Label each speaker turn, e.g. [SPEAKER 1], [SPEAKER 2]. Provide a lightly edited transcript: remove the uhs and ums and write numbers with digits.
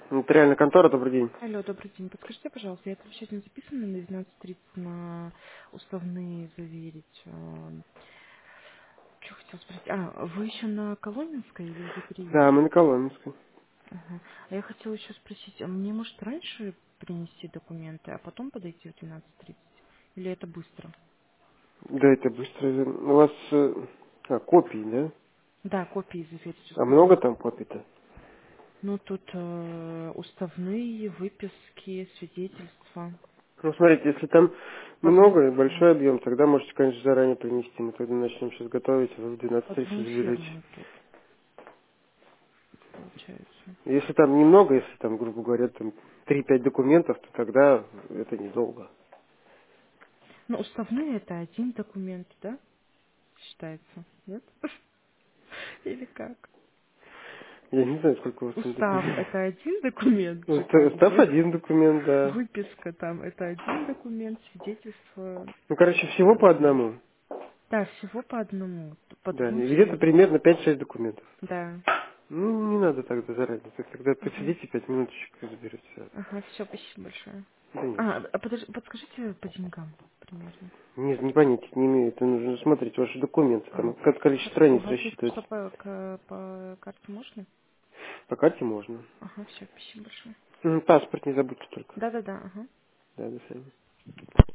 [SPEAKER 1] Нотариальная контора, добрый день.
[SPEAKER 2] Алло, добрый день. Подскажите, пожалуйста, я там сегодня записана на 12:30 на уставные заверить. Что хотела спросить? Вы еще на Коломенской или уже
[SPEAKER 1] Да, мы
[SPEAKER 2] переехали?
[SPEAKER 1] на Коломенской.
[SPEAKER 2] Ага. А я хотела еще спросить, а мне может раньше принести документы, а потом подойти в 12:30? Или это быстро?
[SPEAKER 1] Да, это быстро. У вас копии, да?
[SPEAKER 2] Да, копии заверить
[SPEAKER 1] А много
[SPEAKER 2] уставные.
[SPEAKER 1] там копий-то?
[SPEAKER 2] Ну, тут уставные, выписки, свидетельства.
[SPEAKER 1] Ну, смотрите, если там много и
[SPEAKER 2] Возмутительно.
[SPEAKER 1] большой объем, тогда можете, конечно, заранее принести. Мы тогда начнем сейчас готовить, а вы в 12:30 заберете.
[SPEAKER 2] Подбалансировано тут, получается.
[SPEAKER 1] Если там немного, если там, грубо говоря, там 3-5 документов, то тогда это недолго.
[SPEAKER 2] Ну, уставные это один документ, да? Считается, нет? Или как?
[SPEAKER 1] Я не знаю, сколько у вас там
[SPEAKER 2] Устав
[SPEAKER 1] документов.
[SPEAKER 2] это один документ
[SPEAKER 1] Ну,
[SPEAKER 2] же как
[SPEAKER 1] устав
[SPEAKER 2] бы.
[SPEAKER 1] один документ, да.
[SPEAKER 2] Выписка там это один документ, свидетельство.
[SPEAKER 1] Ну, короче, всего по
[SPEAKER 2] м,
[SPEAKER 1] одному.
[SPEAKER 2] Да, всего по одному. По
[SPEAKER 1] Да,
[SPEAKER 2] двум
[SPEAKER 1] и где-то
[SPEAKER 2] свидетельствам.
[SPEAKER 1] примерно 5-6 документов.
[SPEAKER 2] Да.
[SPEAKER 1] Ну, не надо тогда заранее. Тогда
[SPEAKER 2] Ага.
[SPEAKER 1] посидите 5 минуточек и заберете.
[SPEAKER 2] Ага, все, спасибо большое.
[SPEAKER 1] Да нет.
[SPEAKER 2] Подскажите по деньгам примерно.
[SPEAKER 1] Не понятия не имею. Это нужно смотреть ваши документы. Там количество
[SPEAKER 2] Хорошо. У
[SPEAKER 1] страниц
[SPEAKER 2] вас есть
[SPEAKER 1] рассчитывать.
[SPEAKER 2] что по карте можно?
[SPEAKER 1] По карте можно.
[SPEAKER 2] Ага, все, спасибо большое.
[SPEAKER 1] Паспорт не забудьте только.
[SPEAKER 2] Да-да-да, ага.
[SPEAKER 1] Да, до свидания.